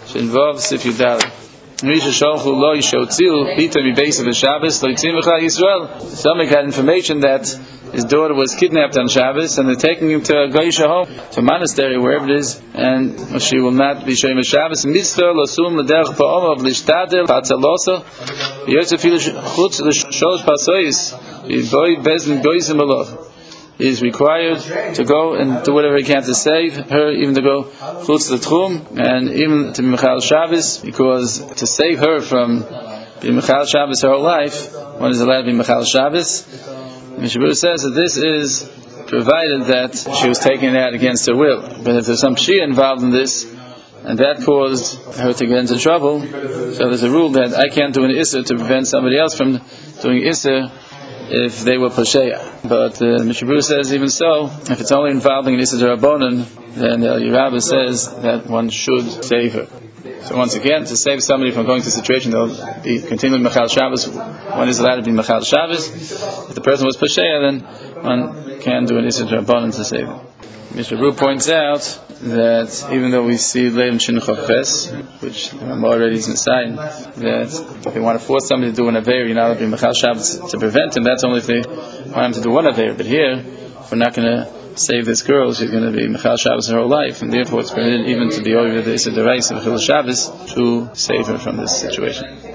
involves Sif Yudal. Somebody had information that his daughter was kidnapped on Shabbos, and they're taking him to a Geisha home, to a monastery, wherever it is, and she will not be showing Shabbos. Mitzvah losum l'derech pa'omav l'shtadel patzalosa yotzefilu chutz l'sholosh pasois v'boy bezin goyzim aloch. He is required to go and do whatever he can to save her, even to go chutz l'tchum, and even to be mechal Shabbos, because to save her from being mechal Shabbos her whole life, one is allowed to be mechal Shabbos. Mishnah Berurah says that this is provided that she was taken out against her will. But if there's some pshia involved in this, and that caused her to get into trouble, so there's a rule that I can't do an isser to prevent somebody else from doing isser if they were posheya. But Mishnah Berurah says even so, if it's only involving an isser d'Rabbanan, then the Yerabah says that one should save her. So once again, to save somebody from going to a situation they'll be continuing Mechal Shabbos, one is allowed to be Mechal Shabbos. If the person was Pasheya, then one can do an Isser D'Rabbanan to save him. Mishnah Berurah points out that even though we see Leim Shin Chofes, which already is inside, that if you want to force somebody to do an Aveir, you're not allowed to be Mechal Shabbos to prevent him. That's only if they want him to do one Aveir. But here, we're not going to save this girl, she's going to be Mechal Shabbos her whole life, and therefore it's permitted even to be over the Isser D'Oraisa of Mechal Shabbos to save her from this situation.